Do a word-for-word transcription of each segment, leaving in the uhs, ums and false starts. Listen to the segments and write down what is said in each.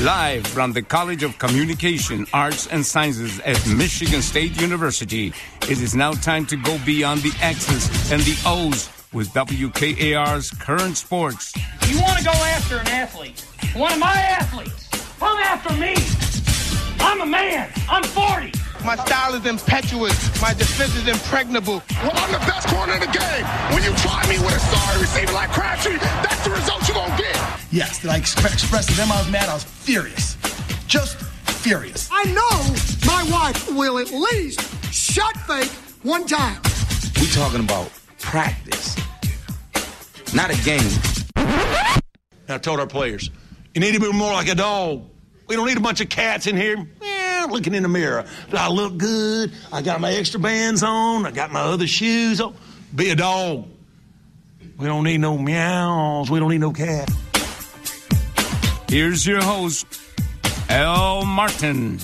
Live from the College of Communication, Arts, and Sciences at Michigan State University, it is now time to go beyond the X's and the O's with W K A R's Current Sports. You want to go after an athlete, one of my athletes, come after me. I'm a man. I'm forty. My style is impetuous. My defense is impregnable. Well, I'm the best corner in the game. When you try me with a sorry receiver like Crabtree, that's the result you're going to get. Yes, did I express to them I was mad? I was furious. Just furious. I know my wife will at least shut fake one time. We talking about practice, not a game. I told our players, you need to be more like a dog. We don't need a bunch of cats in here. Eh, looking in the mirror. Do I look good? I got my extra bands on. I got my other shoes on. Be a dog. We don't need no meows. We don't need no cat. Here's your host, Al Martin.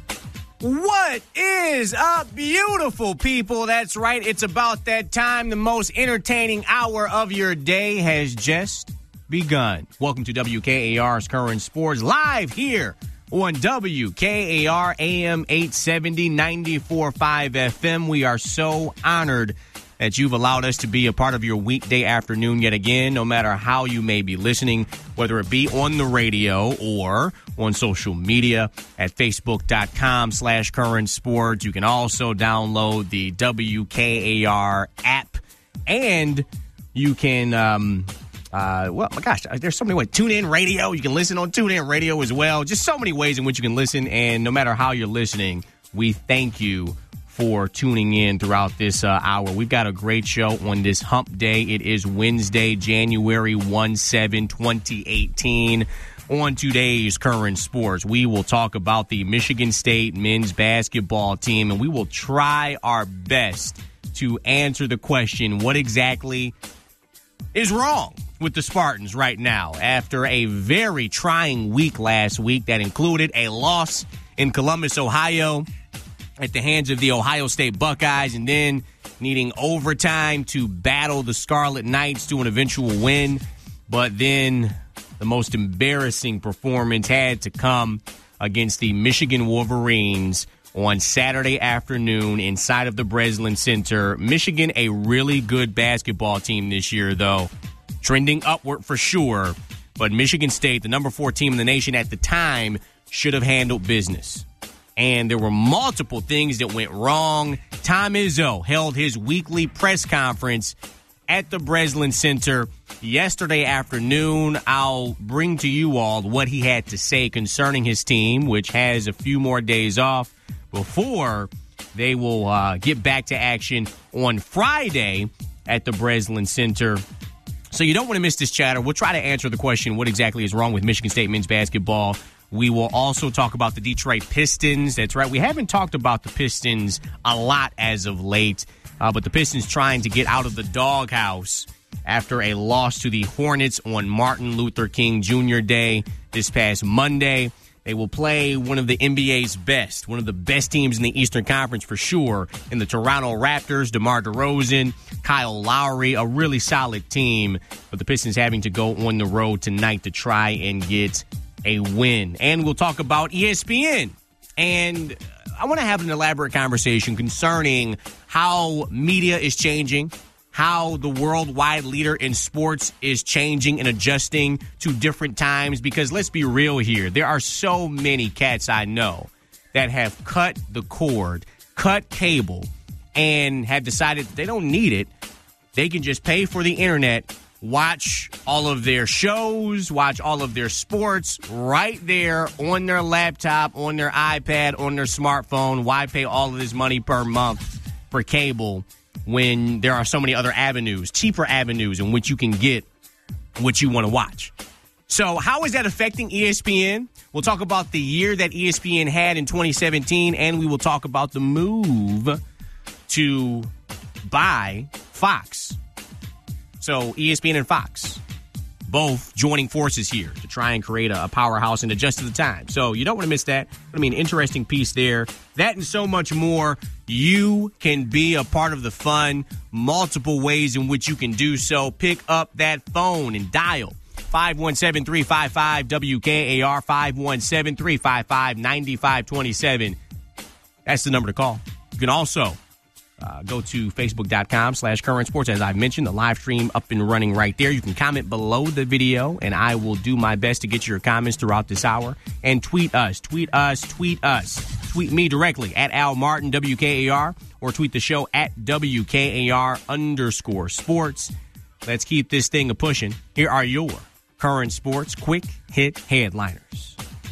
What is up, beautiful people? That's right. It's about that time. The most entertaining hour of your day has just begun. Welcome to W K A R's Current Sports, live here on W K A R A M eight seventy, ninety-four point five F M. We are so honored that you've allowed us to be a part of your weekday afternoon yet again, no matter how you may be listening, whether it be on the radio or on social media at facebook.com slash current sports. You can also download the W K A R app, and you can... Um, Uh, well, my gosh, there's so many ways. TuneIn Radio. You can listen on TuneIn Radio as well. Just so many ways in which you can listen. And no matter how you're listening, we thank you for tuning in throughout this uh, hour. We've got a great show on this hump day. It is Wednesday, January seventh, twenty eighteen. On today's Current Sports, we will talk about the Michigan State men's basketball team, and we will try our best to answer the question, what exactly is wrong with the Spartans right now after a very trying week last week that included a loss in Columbus, Ohio at the hands of the Ohio State Buckeyes, and then needing overtime to battle the Scarlet Knights to an eventual win. But then the most embarrassing performance had to come against the Michigan Wolverines on Saturday afternoon inside of the Breslin Center. Michigan, a really good basketball team this year, though. Trending upward for sure, but Michigan State, the number four team in the nation at the time, should have handled business. And there were multiple things that went wrong. Tom Izzo held his weekly press conference at the Breslin Center yesterday afternoon. I'll bring to you all what he had to say concerning his team, which has a few more days off before they will uh, get back to action on Friday at the Breslin Center. So you don't want to miss this chatter. We'll try to answer the question, what exactly is wrong with Michigan State men's basketball. We will also talk about the Detroit Pistons. That's right. We haven't talked about the Pistons a lot as of late, uh, but the Pistons trying to get out of the doghouse after a loss to the Hornets on Martin Luther King Junior Day this past Monday. They will play one of the N B A's best, one of the best teams in the Eastern Conference for sure, in the Toronto Raptors, DeMar DeRozan, Kyle Lowry, a really solid team. But the Pistons having to go on the road tonight to try and get a win. And we'll talk about E S P N. And I want to have an elaborate conversation concerning how media is changing, how the worldwide leader in sports is changing and adjusting to different times. Because let's be real here, there are so many cats I know that have cut the cord, cut cable, and have decided that they don't need it. They can just pay for the internet, watch all of their shows, watch all of their sports right there on their laptop, on their iPad, on their smartphone. Why pay all of this money per month for cable when there are so many other avenues, cheaper avenues in which you can get what you want to watch? So how is that affecting E S P N? We'll talk about the year that E S P N had in twenty seventeen, and we will talk about the move to buy Fox. So E S P N and Fox, both joining forces here to try and create a, a powerhouse and adjust to the time. So you don't want to miss that. I mean, interesting piece there. That and so much more. You can be a part of the fun. Multiple ways in which you can do so. Pick up that phone and dial five one seven, three five five, W K A R, five one seven, three five five, nine five two seven. That's the number to call. You can also uh, go to facebook.com slash current sports. As I've mentioned, the live stream up and running right there. You can comment below the video, and I will do my best to get your comments throughout this hour. And tweet us, tweet us, tweet us. Tweet me directly at Al Martin, W K A R, or tweet the show at W K A R underscore sports. Let's keep this thing a-pushing. Here are your current sports quick hit headliners.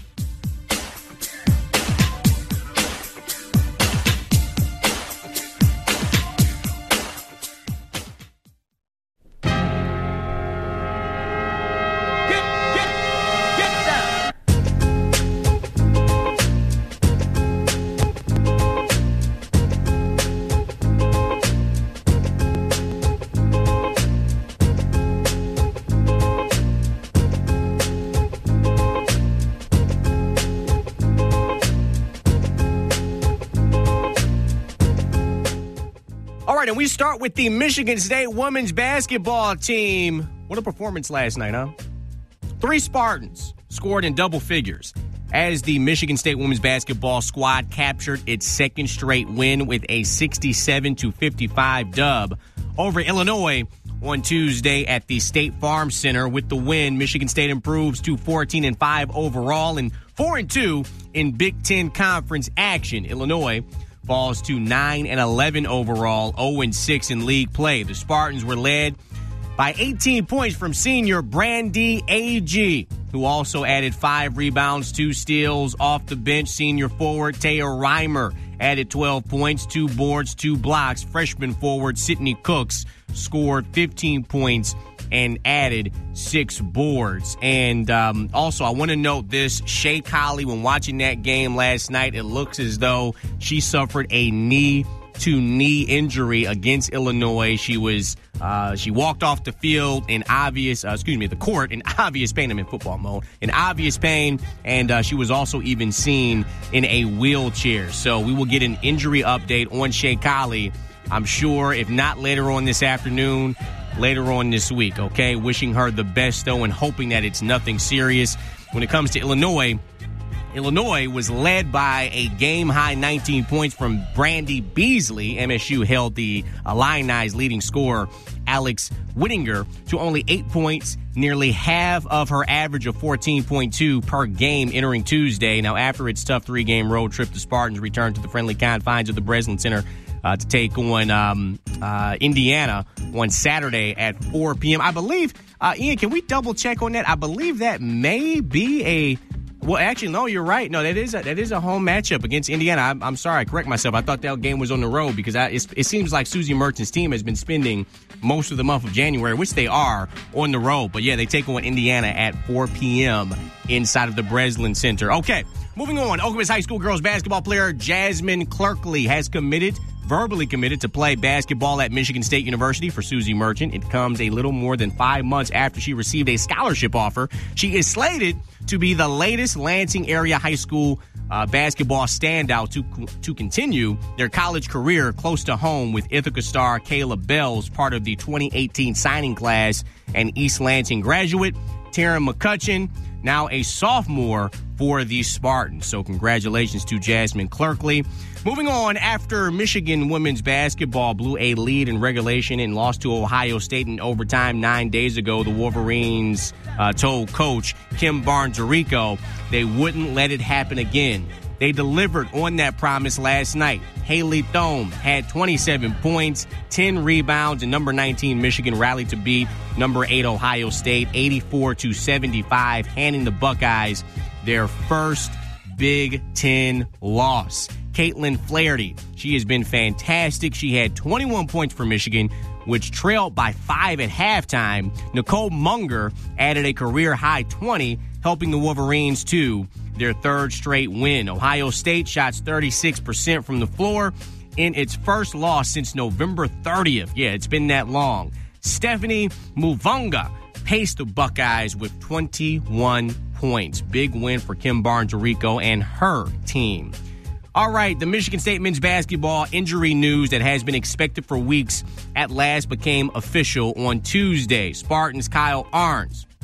And we start with the Michigan State women's basketball team. What a performance last night, huh? Three Spartans scored in double figures as the Michigan State women's basketball squad captured its second straight win with a sixty-seven to fifty-five dub over Illinois on Tuesday at the State Farm Center. With the win, Michigan State improves to fourteen and five overall and four and two in Big Ten Conference action. Illinois falls to nine and eleven overall, oh and six in league play. The Spartans were led by eighteen points from senior Brandy Agee, who also added five rebounds, two steals. Off the bench, senior forward Taya Reimer added twelve points, two boards, two blocks. Freshman forward Sydney Cooks scored fifteen points and added six boards. And um, also, I want to note this. Shay Colley, when watching that game last night, it looks as though she suffered a knee-to-knee injury against Illinois. She was uh, she walked off the field in obvious, uh, excuse me, the court in obvious pain. I'm in football mode. In obvious pain, and uh, she was also even seen in a wheelchair. So we will get an injury update on Shay Colley, I'm sure, if not later on this afternoon, later on this week, okay? Wishing her the best, though, and hoping that it's nothing serious. When it comes to Illinois, Illinois was led by a game-high nineteen points from Brandy Beasley. M S U held the Illini's leading scorer, Alex Whittinger, to only eight points, nearly half of her average of fourteen point two per game entering Tuesday. Now, after its tough three-game road trip, the Spartans returned to the friendly confines of the Breslin Center Uh, to take on um, uh, Indiana on Saturday at four p.m. I believe, uh, Ian, can we double check on that? I believe that may be a, well, actually, no, you're right. No, that is a, that is a home matchup against Indiana. I'm, I'm sorry, I correct myself. I thought that game was on the road because I, it's, it seems like Susie Merchant's team has been spending most of the month of January, which they are, on the road. But yeah, they take on Indiana at four p.m. inside of the Breslin Center. Okay, moving on. Okemos High School girls basketball player Jasmine Clerkley has committed verbally committed to play basketball at Michigan State University for Susie Merchant. It comes a little more than five months after she received a scholarship offer. She is slated to be the latest Lansing area high school uh, basketball standout to to continue their college career close to home with Ithaca star Kayla Bells, part of the twenty eighteen signing class, and East Lansing graduate Taryn McCutcheon, now a sophomore for the Spartans. So congratulations to Jasmine Clerkley. Moving on, after Michigan women's basketball blew a lead in regulation and lost to Ohio State in overtime nine days ago, the Wolverines uh, told coach Kim Barnes-Arico they wouldn't let it happen again. They delivered on that promise last night. Haley Thome had twenty-seven points, ten rebounds, and number nineteen Michigan rallied to beat number eight Ohio State eighty-four to seventy-five, handing the Buckeyes their first Big Ten loss. Caitlin Flaherty, she has been fantastic. She had twenty-one points for Michigan, which trailed by five at halftime. Nicole Munger added a career-high twenty, helping the Wolverines to their third straight win. Ohio State shot thirty-six percent from the floor in its first loss since November thirtieth. Yeah, it's been that long. Stephanie Muvunga paced the Buckeyes with twenty-one points. Big win for Kim Barnes-Arico and her team. All right, the Michigan State men's basketball injury news that has been expected for weeks at last became official on Tuesday. Spartans' Kyle Arns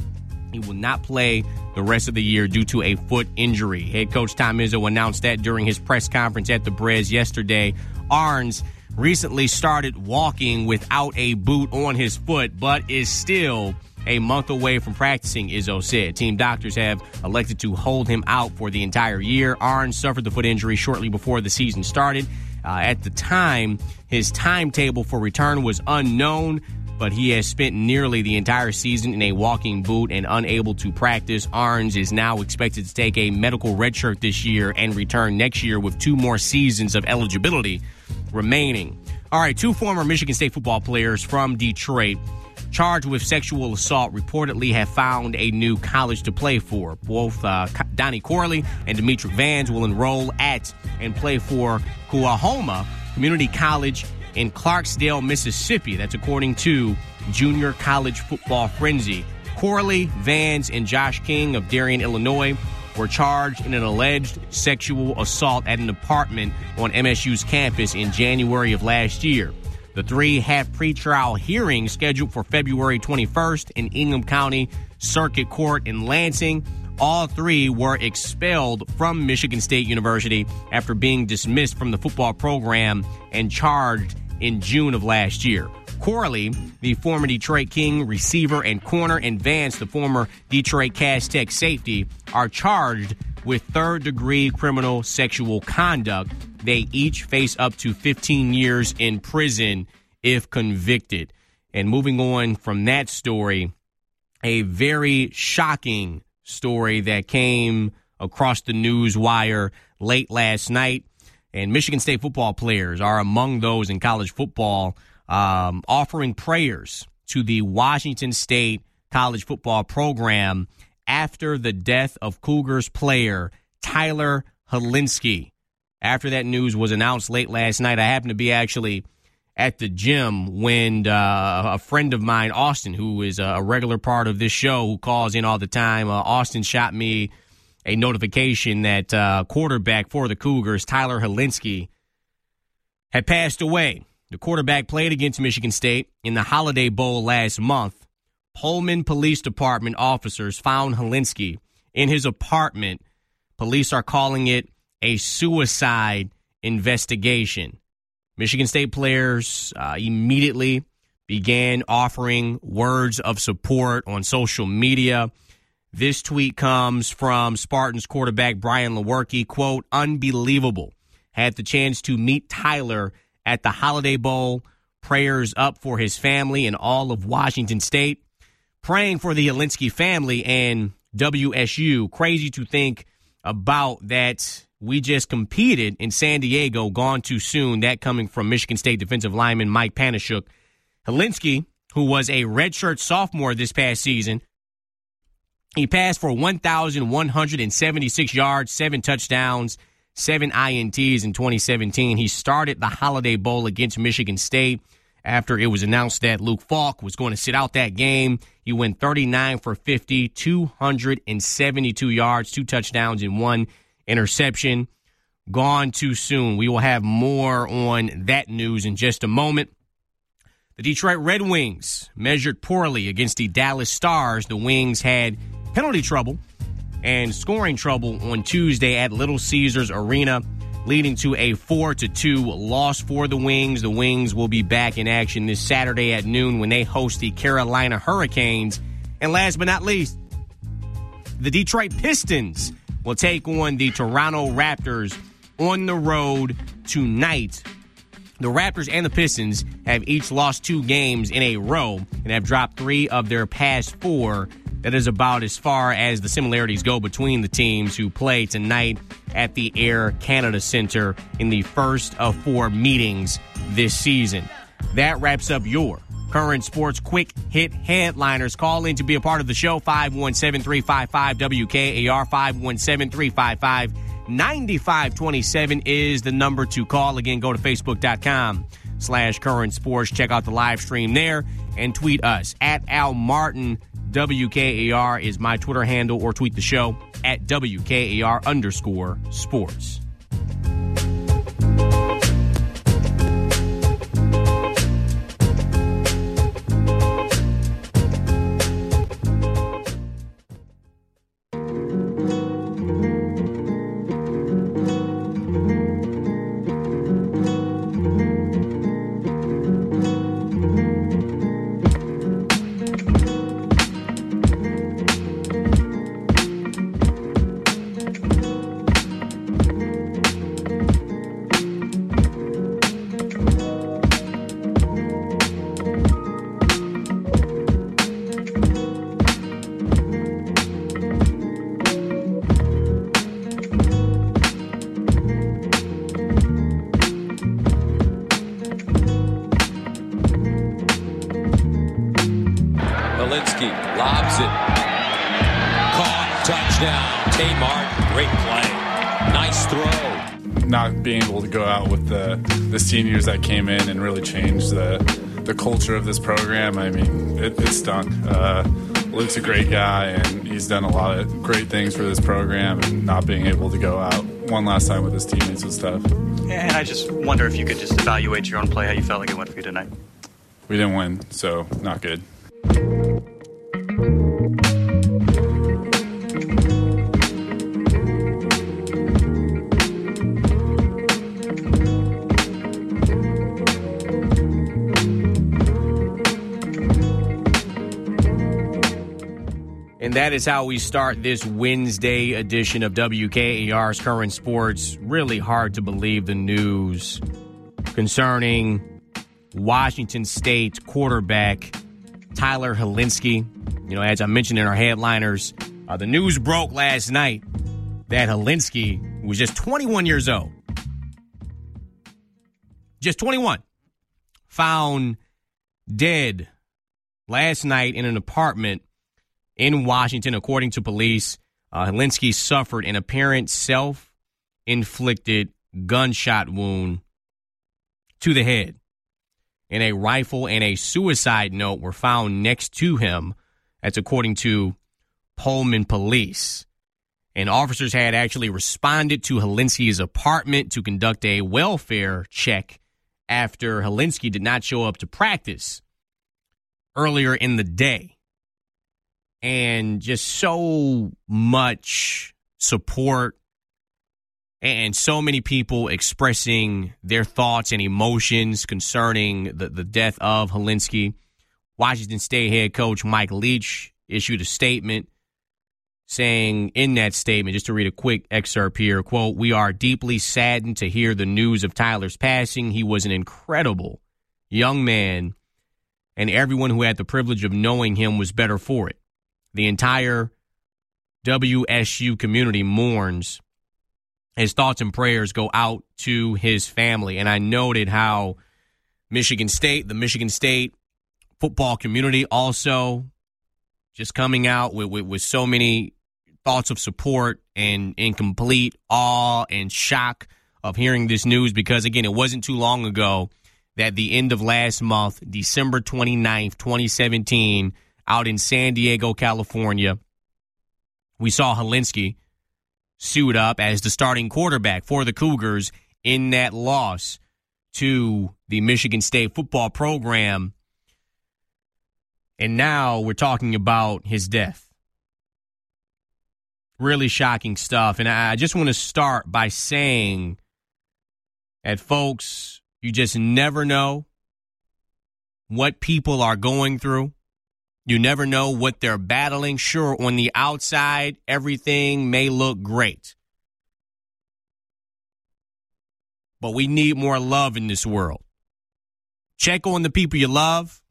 He will not play the rest of the year due to a foot injury. Head coach Tom Izzo announced that during his press conference at the Brez yesterday. Arns recently started walking without a boot on his foot, but is still a month away from practicing, Izzo said. Team doctors have elected to hold him out for the entire year. Arns suffered the foot injury shortly before the season started. Uh, at the time, his timetable for return was unknown, but he has spent nearly the entire season in a walking boot and unable to practice. Arns is now expected to take a medical redshirt this year and return next year with two more seasons of eligibility remaining. All right, two former Michigan State football players from Detroit charged with sexual assault reportedly have found a new college to play for. Both uh, Donnie Corley and Demetric Vans will enroll at and play for Coahoma Community College in Clarksdale, Mississippi. That's according to Junior College Football Frenzy. Corley, Vans, and Josh King of Darien, Illinois, were charged in an alleged sexual assault at an apartment on M S U's campus in January of last year. The three have pretrial hearings scheduled for February twenty-first in Ingham County Circuit Court in Lansing. All three were expelled from Michigan State University after being dismissed from the football program and charged in June of last year. Corley, the former Detroit King receiver and corner, and Vance, the former Detroit Cass Tech safety, are charged with third-degree criminal sexual conduct. They each face up to fifteen years in prison if convicted. And moving on from that story, a very shocking story that came across the news wire late last night. And Michigan State football players are among those in college football um, offering prayers to the Washington State college football program after the death of Cougars player Tyler Hilinski. After that news was announced late last night, I happened to be actually at the gym when uh, a friend of mine, Austin, who is a regular part of this show, who calls in all the time, uh, Austin shot me a notification that uh, quarterback for the Cougars, Tyler Hilinski, had passed away. The quarterback played against Michigan State in the Holiday Bowl last month. Pullman Police Department officers found Hilinski in his apartment. Police are calling it a suicide investigation. Michigan State players uh, immediately began offering words of support on social media. This tweet comes from Spartans quarterback Brian Lewerke, quote, "Unbelievable. Had the chance to meet Tyler at the Holiday Bowl. Prayers up for his family and all of Washington State. Praying for the Hilinski family and W S U. Crazy to think about that. We just competed in San Diego, gone too soon." That coming from Michigan State defensive lineman Mike Panashuk. Hilinski, who was a redshirt sophomore this past season, he passed for one thousand one hundred seventy-six yards, seven touchdowns, seven I N Ts in twenty seventeen. He started the Holiday Bowl against Michigan State after it was announced that Luke Falk was going to sit out that game. He went thirty-nine for fifty, two hundred seventy-two yards, two touchdowns, and one interception. Gone too soon. We will have more on that news in just a moment. The Detroit Red Wings measured poorly against the Dallas Stars. The Wings had penalty trouble and scoring trouble on Tuesday at Little Caesars Arena, leading to a four to two loss for the Wings. The Wings will be back in action this Saturday at noon when they host the Carolina Hurricanes. And last but not least, the Detroit Pistons will take on the Toronto Raptors on the road tonight. The Raptors and the Pistons have each lost two games in a row and have dropped three of their past four. That is about as far as the similarities go between the teams who play tonight at the Air Canada Centre in the first of four meetings this season. That wraps up your Current Sports Quick Hit Headliners. Call in to be a part of the show, five one seven, three five five, W K A R, five one seven, three five five, nine five two seven is the number to call. Again, go to facebook.com slash current sports. Check out the live stream there and tweet us at Al Martin. W K A R is my Twitter handle, or tweet the show at W K A R underscore sports. not being able to go out with the, the seniors that came in and really change the the culture of this program, I mean, it, it stunk. Uh, Luke's a great guy, and he's done a lot of great things for this program, and not being able to go out one last time with his teammates was tough. And I just wonder if you could just evaluate your own play, how you felt like it went for you tonight. We didn't win, so not good. And that is how we start this Wednesday edition of W K A R's Current Sports. Really hard to believe the news concerning Washington State quarterback Tyler Hilinski. You know, as I mentioned in our headliners, uh, the news broke last night that Hilinski was just twenty-one years old. Just twenty-one. Found dead last night in an apartment in Washington, according to police. uh, Hilinski suffered an apparent self-inflicted gunshot wound to the head, and a rifle and a suicide note were found next to him. That's according to Pullman police. And officers had actually responded to Hilinski's apartment to conduct a welfare check after Hilinski did not show up to practice earlier in the day. And just so much support and so many people expressing their thoughts and emotions concerning the, the death of Hilinski. Washington State head coach Mike Leach issued a statement saying in that statement, just to read a quick excerpt here, quote, "We are deeply saddened to hear the news of Tyler's passing. He was an incredible young man, and everyone who had the privilege of knowing him was better for it. The entire W S U community mourns. His thoughts and prayers go out to his family." And I noted how Michigan State, the Michigan State football community also just coming out with, with, with so many thoughts of support and in complete awe and shock of hearing this news, because, again, it wasn't too long ago that the end of last month, December twenty-ninth, twenty seventeen, out in San Diego, California, we saw Hilinski suit up as the starting quarterback for the Cougars in that loss to the Michigan State football program. And now we're talking about his death. Really shocking stuff. And I just want to start by saying that, folks, you just never know what people are going through. You never know what they're battling. Sure, on the outside, everything may look great. But we need more love in this world. Check on the people you love.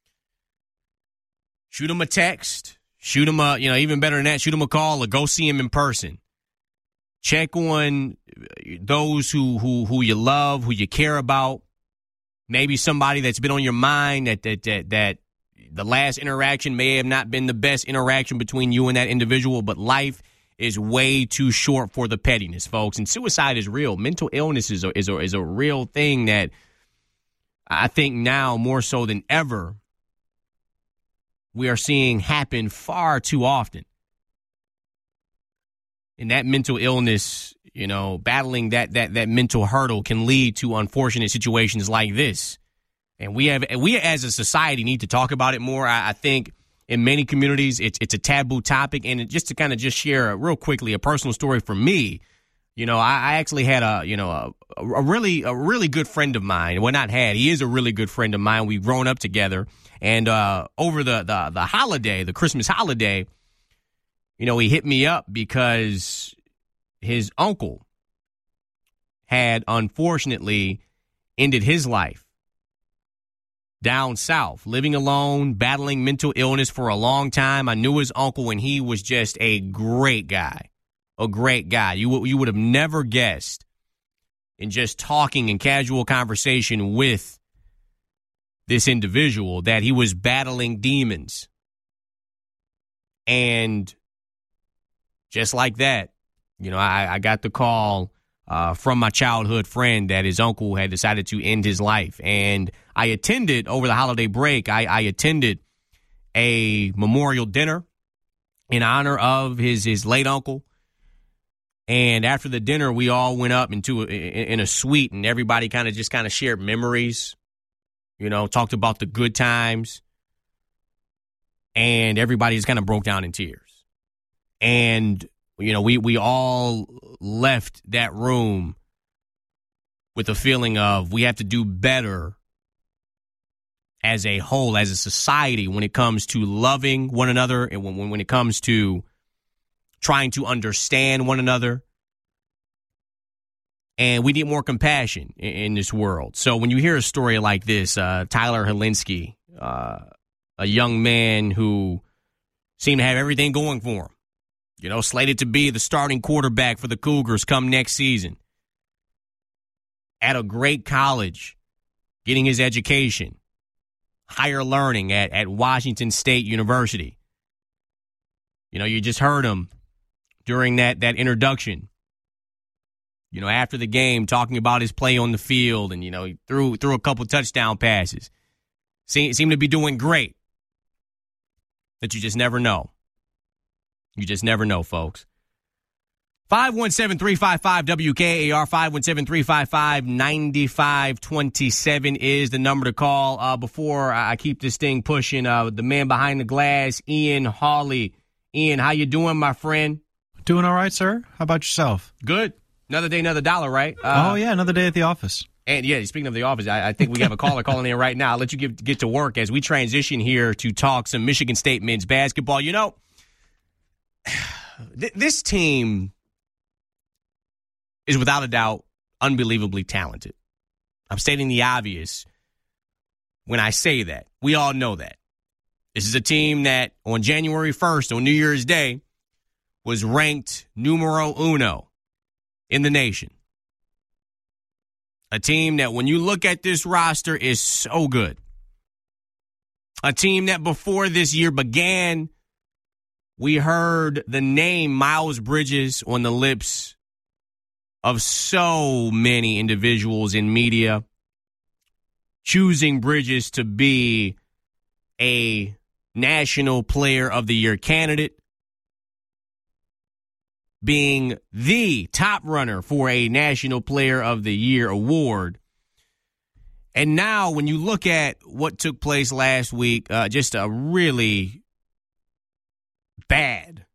Shoot them a text. Shoot them a, you know, even better than that, shoot them a call or go see them in person. Check on those who, who, who you love, who you care about. Maybe somebody that's been on your mind that that that that the last interaction may have not been the best interaction between you and that individual, but life is way too short for the pettiness, folks. And suicide is real. Mental illness is a, is a, is a real thing that I think now more so than ever we are seeing happen far too often. And that mental illness, you know, battling that that that mental hurdle can lead to unfortunate situations like this. And we have, we as a society need to talk about it more. I, I think in many communities it's it's a taboo topic. And just to kind of just share real quickly a personal story for me, you know, I, I actually had a you know a, a really a really good friend of mine. Well, not had, he is a really good friend of mine. We've grown up together, and uh, over the, the the holiday, the Christmas holiday, you know, he hit me up because his uncle had unfortunately ended his life down south, living alone, battling mental illness for a long time. I knew his uncle, and he was just a great guy, a great guy. You, you would have never guessed in just talking in casual conversation with this individual that he was battling demons. And just like that, you know, I, I got the call uh, from my childhood friend that his uncle had decided to end his life. And I attended, over the holiday break, I, I attended a memorial dinner in honor of his, his late uncle. And after the dinner, we all went up into a, in a suite, and everybody kind of just kind of shared memories, you know, talked about the good times. And everybody just kind of broke down in tears. And, you know, we, we all left that room with a feeling of we have to do better as a whole, as a society, when it comes to loving one another and when, when it comes to trying to understand one another. And we need more compassion in, in this world. So when you hear a story like this, uh, Tyler Helinski, uh, a young man who seemed to have everything going for him, you know, slated to be the starting quarterback for the Cougars come next season, at a great college, getting his education, higher learning at, at Washington State University. You know, you just heard him during that, that introduction, you know, after the game, talking about his play on the field, and, you know, he threw, threw a couple touchdown passes. Seemed, seemed to be doing great. But you just never know. You just never know, folks. five one seven, three five five, W K A R, five one seven, three five five, nine five two seven is the number to call. Uh, before I keep this thing pushing, uh, the man behind the glass, Ian Hawley. Ian, how you doing, my friend? Doing all right, sir. How about yourself? Good. Another day, another dollar, right? Uh, oh, yeah, another day at the office. And, yeah, speaking of the office, I, I think we have a caller calling in right now. I'll let you get, get to work as we transition here to talk some Michigan State men's basketball. You know, th- this team is without a doubt unbelievably talented. I'm stating the obvious when I say that. We all know that. This is a team that on January first, on New Year's Day, was ranked numero uno in the nation. A team that, when you look at this roster, is so good. A team that before this year began, we heard the name Miles Bridges on the lips of so many individuals in media, choosing Bridges to be a National Player of the Year candidate, being the top runner for a National Player of the Year award. And now when you look at what took place last week, uh, just a really bad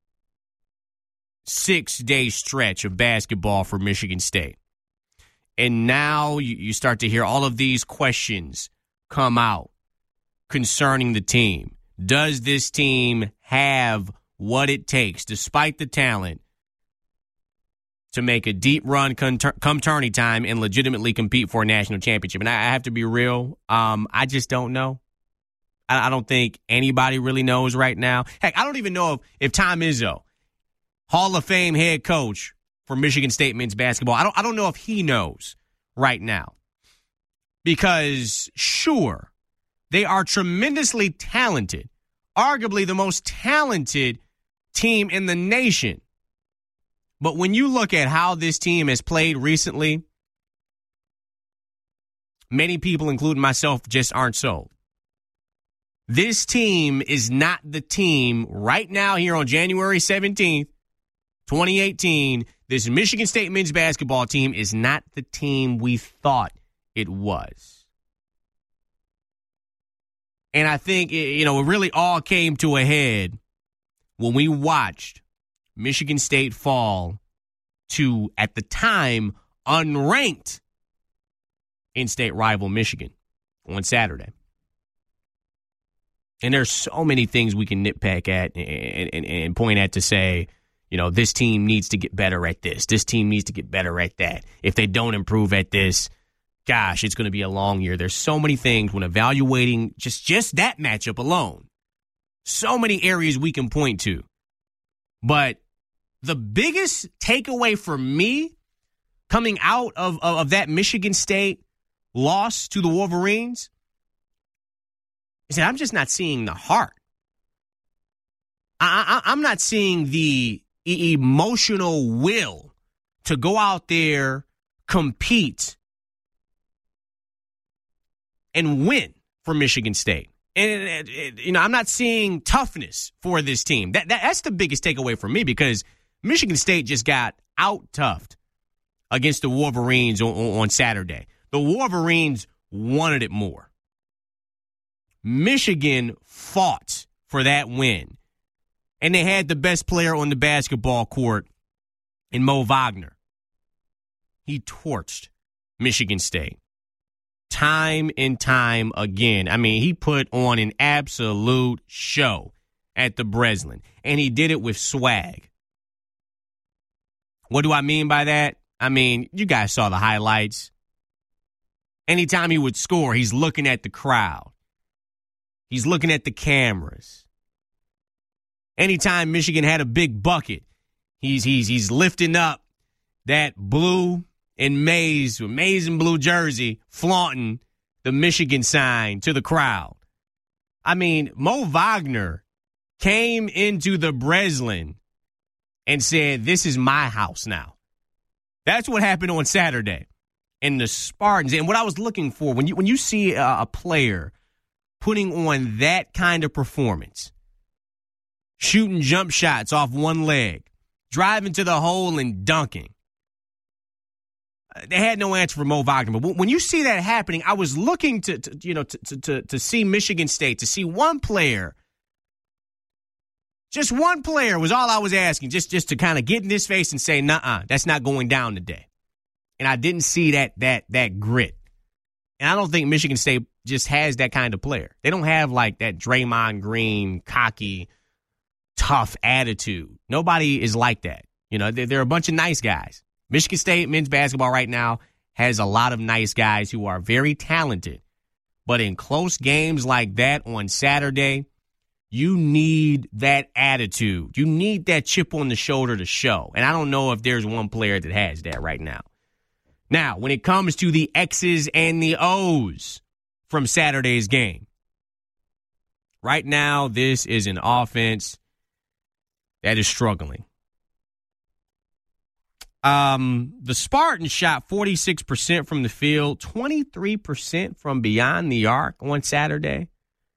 six-day stretch of basketball for Michigan State. And now you, you start to hear all of these questions come out concerning the team. Does this team have what it takes, despite the talent, to make a deep run come, come tourney time and legitimately compete for a national championship? And I, I have to be real. Um, I just don't know. I, I don't think anybody really knows right now. Heck, I don't even know if, if Tom Izzo, Hall of Fame head coach for Michigan State men's basketball, I don't, I don't know if he knows right now. Because, sure, they are tremendously talented, arguably the most talented team in the nation. But when you look at how this team has played recently, many people, including myself, just aren't sold. This team is not the team right now here on January seventeenth, twenty eighteen. This Michigan State men's basketball team is not the team we thought it was. And I think, you know, it really all came to a head when we watched Michigan State fall to, at the time, unranked in-state rival Michigan on Saturday. And there's so many things we can nitpick at and, and, and point at to say, you know, this team needs to get better at this. This team needs to get better at that. If they don't improve at this, gosh, it's going to be a long year. There's so many things when evaluating just, just that matchup alone. So many areas we can point to. But the biggest takeaway for me coming out of, of, of that Michigan State loss to the Wolverines is that I'm just not seeing the heart. I, I, I'm not seeing the emotional will to go out there, compete, and win for Michigan State. And, you know, I'm not seeing toughness for this team. That, that That's the biggest takeaway for me because Michigan State just got out-toughed against the Wolverines on, on Saturday. The Wolverines wanted it more. Michigan fought for that win. And they had the best player on the basketball court in Mo Wagner. He torched Michigan State. Time and time again. I mean, he put on an absolute show at the Breslin. And he did it with swag. What do I mean by that? I mean, you guys saw the highlights. Anytime he would score, he's looking at the crowd. He's looking at the cameras. Anytime Michigan had a big bucket, he's he's he's lifting up that blue and maize, maize and blue jersey, flaunting the Michigan sign to the crowd. I mean, Mo Wagner came into the Breslin and said, "This is my house now." That's what happened on Saturday. And the Spartans, and what I was looking for, when you when you see a, a player putting on that kind of performance, shooting jump shots off one leg, driving to the hole and dunking, they had no answer for Mo Wagner. But when you see that happening, I was looking to, to you know to, to to to see Michigan State, to see one player. Just one player was all I was asking, just, just to kind of get in his face and say, nuh-uh, that's not going down today. And I didn't see that that that grit. And I don't think Michigan State just has that kind of player. They don't have like that Draymond Green, cocky, tough attitude. Nobody is like that. You know, they're, they're a bunch of nice guys. Michigan State men's basketball right now has a lot of nice guys who are very talented. But in close games like that on Saturday, you need that attitude. You need that chip on the shoulder to show. And I don't know if there's one player that has that right now. Now, when it comes to the X's and the O's from Saturday's game, right now this is an offense that is struggling. Um, the Spartans shot forty-six percent from the field, twenty-three percent from beyond the arc on Saturday.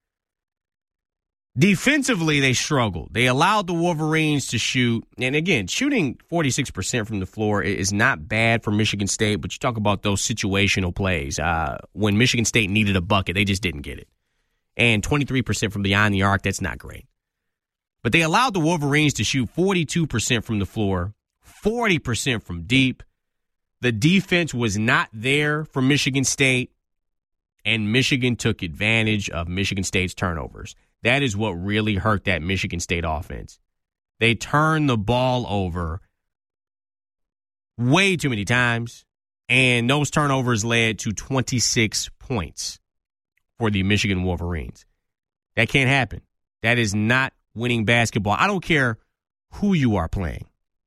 Defensively, they struggled. They allowed the Wolverines to shoot. And again, shooting forty-six percent from the floor is not bad for Michigan State, but you talk about those situational plays. Uh, when Michigan State needed a bucket, they just didn't get it. And twenty-three percent from beyond the arc, that's not great. But they allowed the Wolverines to shoot forty-two percent from the floor, forty percent from deep. The defense was not there for Michigan State, and Michigan took advantage of Michigan State's turnovers. That is what really hurt that Michigan State offense. They turned the ball over way too many times, and those turnovers led to twenty-six points for the Michigan Wolverines. That can't happen. That is not winning basketball. I don't care who you are playing.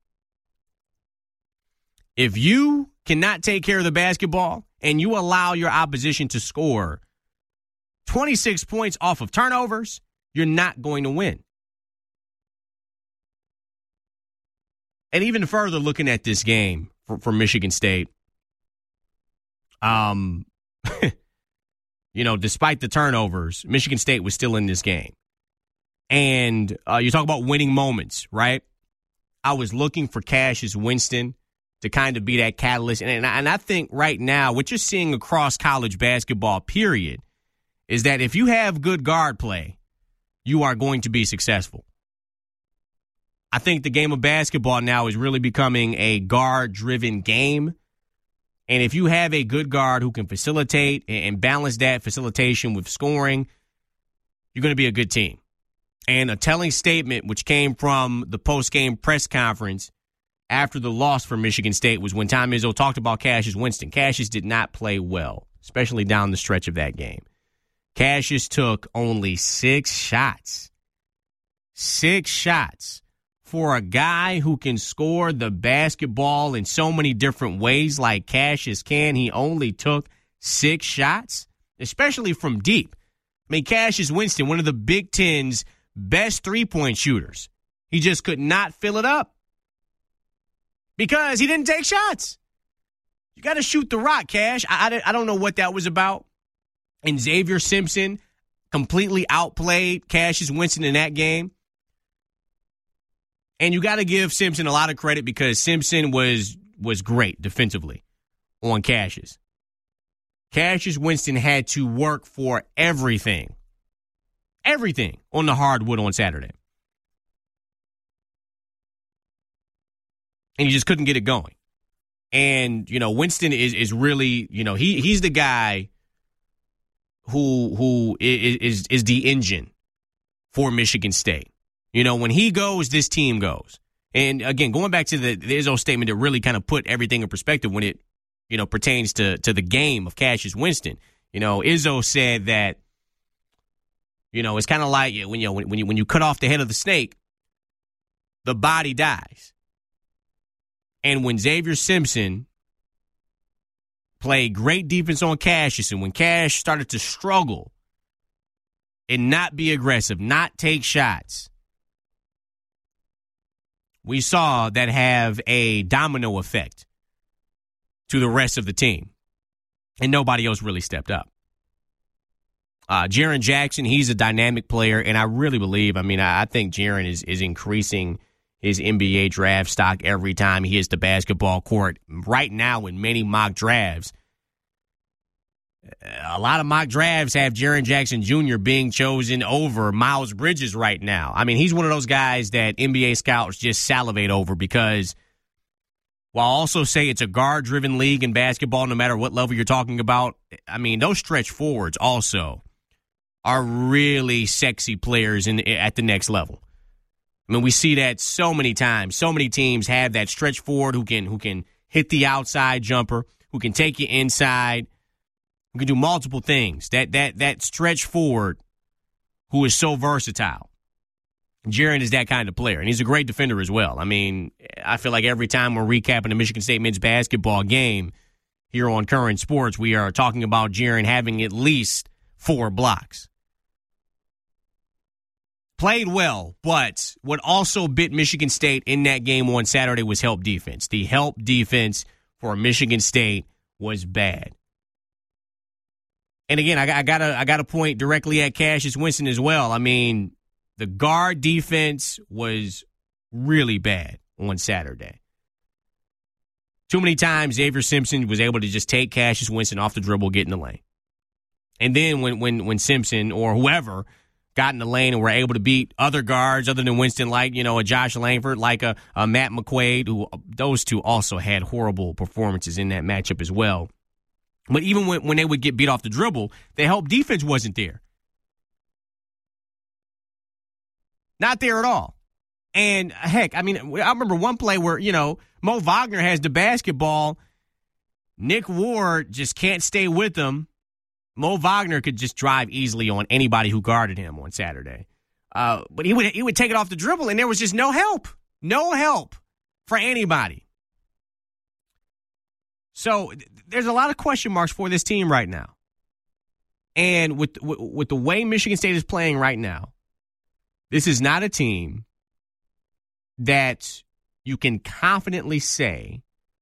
If you cannot take care of the basketball and you allow your opposition to score twenty-six points off of turnovers, you're not going to win. And even further looking at this game for, for Michigan State, um, you know, despite the turnovers, Michigan State was still in this game. And uh, you talk about winning moments, right? I was looking for Cassius Winston to kind of be that catalyst. And, and, I, and I think right now what you're seeing across college basketball, period, is that if you have good guard play, you are going to be successful. I think the game of basketball now is really becoming a guard-driven game. And if you have a good guard who can facilitate and balance that facilitation with scoring, you're going to be a good team. And a telling statement which came from the post-game press conference after the loss for Michigan State was when Tom Izzo talked about Cassius Winston. Cassius did not play well, especially down the stretch of that game. Cassius took only six shots. Six shots for a guy who can score the basketball in so many different ways like Cassius can. He only took six shots, especially from deep. I mean, Cassius Winston, one of the Big Ten's best three-point shooters. He just could not fill it up. because he didn't take shots. You got to shoot the rock, Cash. I, I, I don't know what that was about. And Xavier Simpson completely outplayed Cassius Winston in that game. And you got to give Simpson a lot of credit because Simpson was was great defensively on Cassius. Cassius Winston had to work for everything, everything on the hardwood on Saturday. And he just couldn't get it going. And, you know, Winston is is really, you know, he he's the guy who who is is, is the engine for Michigan State. You know, when he goes, this team goes. And, again, going back to the, the Izzo statement that really kind of put everything in perspective when it, you know, pertains to, to the game of Cassius Winston. You know, Izzo said that, you know, it's kind of like when, you know, when, when, you, when you cut off the head of the snake, the body dies. And when Xavier Simpson played great defense on Cassius, and when Cash started to struggle and not be aggressive, not take shots, we saw that have a domino effect to the rest of the team. And nobody else really stepped up. Uh, Jaren Jackson, he's a dynamic player, and I really believe, I mean, I, I think Jaren is, is increasing his N B A draft stock every time he hits the basketball court. Right now, in many mock drafts, a lot of mock drafts have Jaren Jackson Junior being chosen over Miles Bridges right now. I mean, he's one of those guys that N B A scouts just salivate over because while I also say it's a guard-driven league in basketball, no matter what level you're talking about, I mean, those stretch forwards also are really sexy players in at the next level. I mean, we see that so many times. So many teams have that stretch forward who can who can hit the outside jumper, who can take you inside, who can do multiple things. That that that stretch forward who is so versatile. Jaren is that kind of player, and he's a great defender as well. I mean, I feel like every time we're recapping the Michigan State men's basketball game here on Current Sports, we are talking about Jaren having at least four blocks. Played well, but what also bit Michigan State in that game on Saturday was help defense. The help defense for Michigan State was bad. And again, I, I gotta I gotta point directly at Cassius Winston as well. I mean, the guard defense was really bad on Saturday. Too many times Xavier Simpson was able to just take Cassius Winston off the dribble, get in the lane. And then when when when Simpson or whoever got in the lane and were able to beat other guards other than Winston, like, you know, a Josh Langford, like a, a Matt McQuaid, who those two also had horrible performances in that matchup as well. But even when, when they would get beat off the dribble, the help defense wasn't there. Not there at all. And, heck, I mean, I remember one play where, you know, Mo Wagner has the basketball. Nick Ward just can't stay with him. Mo Wagner could just drive easily on anybody who guarded him on Saturday. Uh, but he would he would take it off the dribble, and there was just no help. No help for anybody. So there's a lot of question marks for this team right now. And with, with, with the way Michigan State is playing right now, this is not a team that you can confidently say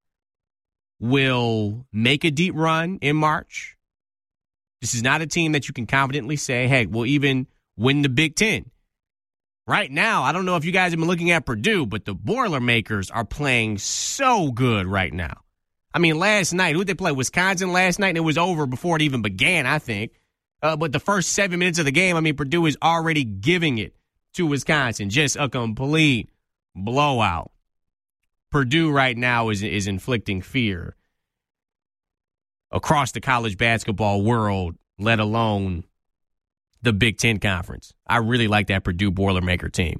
will make a deep run in March. This is not a team that you can confidently say, hey, we'll even win the Big Ten. Right now, I don't know if you guys have been looking at Purdue, but the Boilermakers are playing so good right now. I mean, last night, who did they play? Wisconsin last night, and it was over before it even began, I think. Uh, but the first seven minutes of the game, I mean, Purdue is already giving it to Wisconsin. Just a complete blowout. Purdue right now is is inflicting fear across the college basketball world, let alone the Big Ten Conference. I really like that Purdue Boilermaker team.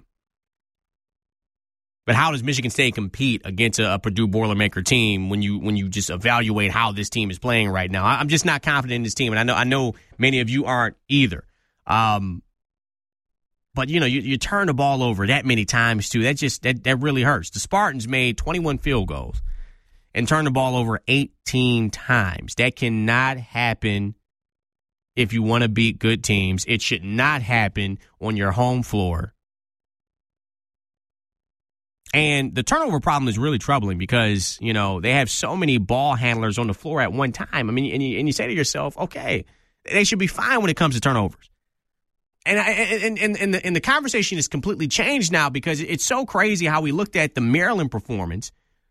But how does Michigan State compete against a, a Purdue Boilermaker team when you when you just evaluate how this team is playing right now? I, I'm just not confident in this team, and I know I know many of you aren't either. Um, but you know, you, you turn the ball over that many times too. That just that, that really hurts. The Spartans made twenty-one field goals and turned the ball over eighteen times. That cannot happen if you want to beat good teams. It should not happen on your home floor. And the turnover problem is really troubling because, you know, they have so many ball handlers on the floor at one time. I mean, and you, and you say to yourself, okay, they should be fine when it comes to turnovers. And, I, and, and, and, the, and the conversation is completely changed now because it's so crazy how we looked at the Maryland performance.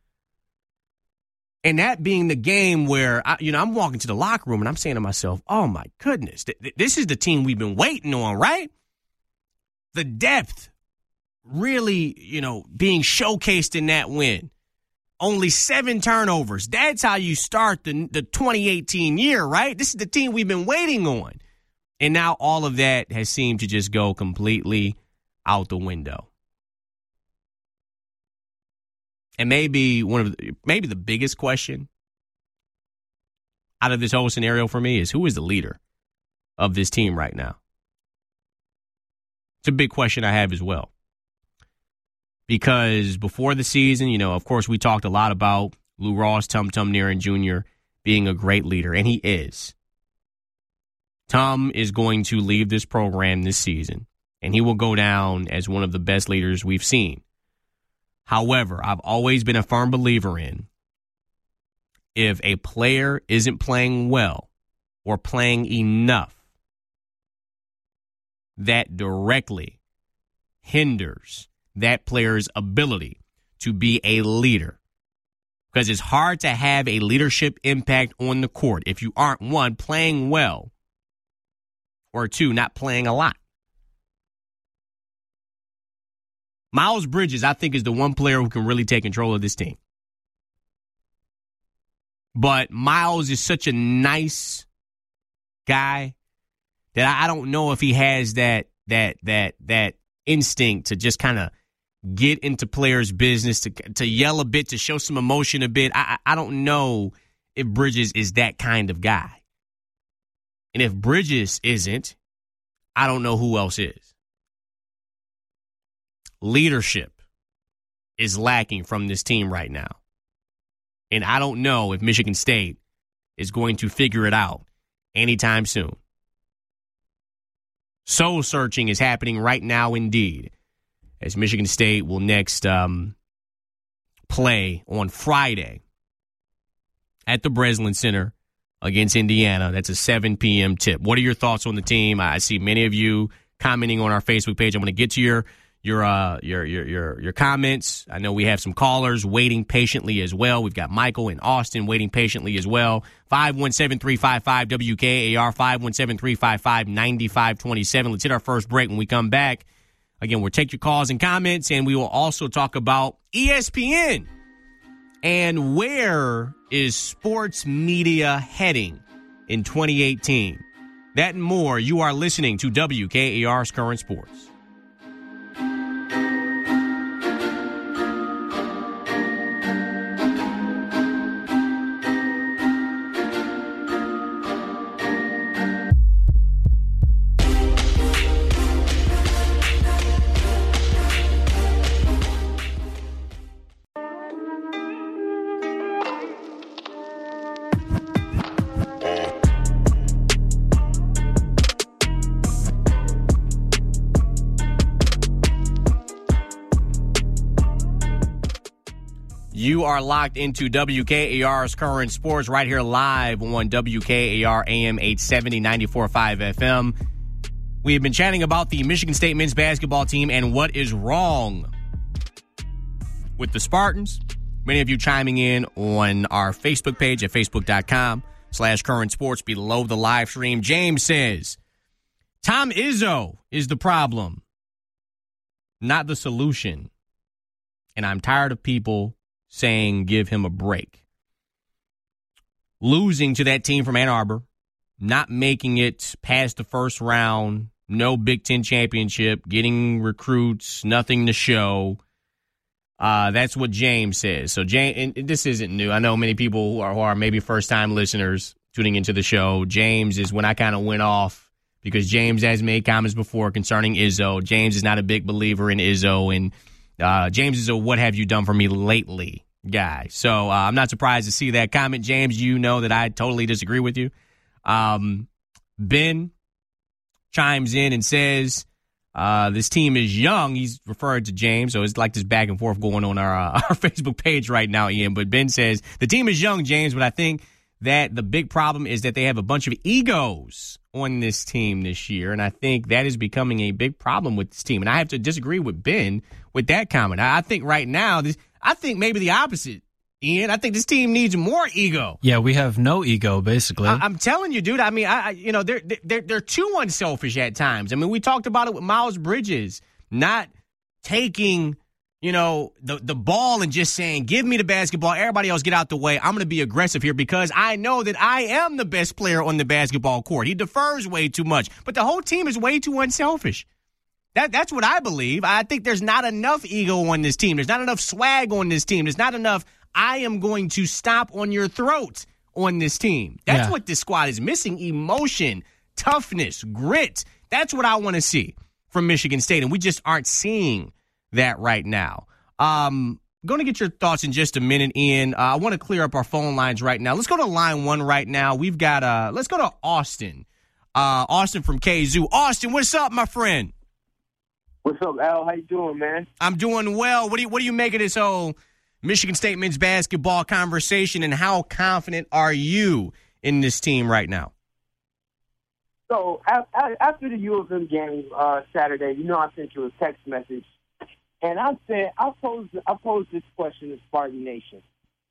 And that being the game where, I, you know, I'm walking to the locker room and I'm saying to myself, oh, my goodness, th- this is the team we've been waiting on, right? The depth really, you know, being showcased in that win. Only seven turnovers. That's how you start the, the twenty eighteen year, right? This is the team we've been waiting on. And now all of that has seemed to just go completely out the window. And maybe one of the, maybe the biggest question out of this whole scenario for me is who is the leader of this team right now? It's a big question I have as well. Because before the season, you know, of course, we talked a lot about Lou Ross, Tum Tum Nearen Junior being a great leader, and he is. Tum is going to leave this program this season, and he will go down as one of the best leaders we've seen. However, I've always been a firm believer in if a player isn't playing well or playing enough, that directly hinders that player's ability to be a leader. Because it's hard to have a leadership impact on the court if you aren't, one, playing well, or two, not playing a lot. Miles Bridges, I think, is the one player who can really take control of this team. But Miles is such a nice guy that I don't know if he has that that that that instinct to just kind of get into players' business, to to yell a bit, to show some emotion a bit. I, I don't know if Bridges is that kind of guy. And if Bridges isn't, I don't know who else is. Leadership is lacking from this team right now. And I don't know if Michigan State is going to figure it out anytime soon. Soul searching is happening right now indeed, as Michigan State will next um, play on Friday at the Breslin Center against Indiana. That's a seven p.m. tip. What are your thoughts on the team? I see many of you commenting on our Facebook page. I'm going to get to your your uh, your your your your comments. I know we have some callers waiting patiently as well. We've got Michael and Austin waiting patiently as well. five one seven, three five five, W K A R, five one seven, three five five, nine five two seven. Let's hit our first break. When we come back, again, we'll take your calls and comments, and we will also talk about E S P N and where is sports media heading in twenty eighteen. That and more. You are listening to W K A R's Current Sports. You are locked into W K A R's Current Sports right here live on W K A R A M eight seventy, ninety-four point five F M. We have been chatting about the Michigan State men's basketball team and what is wrong with the Spartans. Many of you chiming in on our Facebook page at facebook.com slash current sports below the live stream. James says, Tom Izzo is the problem, not the solution. And I'm tired of people saying give him a break. Losing to that team from Ann Arbor, not making it past the first round, no Big Ten championship, getting recruits, nothing to show. Uh, that's what James says. So James, and this isn't new. I know many people who are, who are maybe first-time listeners tuning into the show. James is when I kind of went off because James has made comments before concerning Izzo. James is not a big believer in Izzo, and Uh, James is a what have you done for me lately guy. So uh, I'm not surprised to see that comment. James, you know that I totally disagree with you. Um, Ben chimes in and says, Uh, this team is young. He's referred to James, so it's like this back and forth going on our uh, our Facebook page right now, Ian. But Ben says, the team is young, James, but I think that the big problem is that they have a bunch of egos on this team this year, and I think that is becoming a big problem with this team. And I have to disagree with Ben with that comment. I, I think right now, this, I think maybe the opposite, Ian. I think this team needs more ego. Yeah, we have no ego, basically. I, I'm telling you, dude. I mean, I, I you know, they're they're they're too unselfish at times. I mean, we talked about it with Miles Bridges not taking, you know, the the ball and just saying, "Give me the basketball. Everybody else get out the way. I'm going to be aggressive here because I know that I am the best player on the basketball court." He defers way too much, but the whole team is way too unselfish. That that's what I believe. I think there's not enough ego on this team. There's not enough swag on this team. There's not enough I am going to stomp on your throat on this team. That's yeah. what this squad is missing. Emotion, toughness, grit. That's what I want to see from Michigan State, and we just aren't seeing that right now. Um, going to get your thoughts in just a minute, Ian. Uh, I want to clear up our phone lines right now. Let's go to line one right now. We've got, uh, let's go to Austin. Uh, Austin from K Z U. Austin, what's up, my friend? What's up, Al? How you doing, man? I'm doing well. What do you, what do you make of this whole Michigan State men's basketball conversation, and how confident are you in this team right now? So after the U of M game uh, Saturday, you know I sent you a text message, and I said I posed I posed this question to Spartan Nation: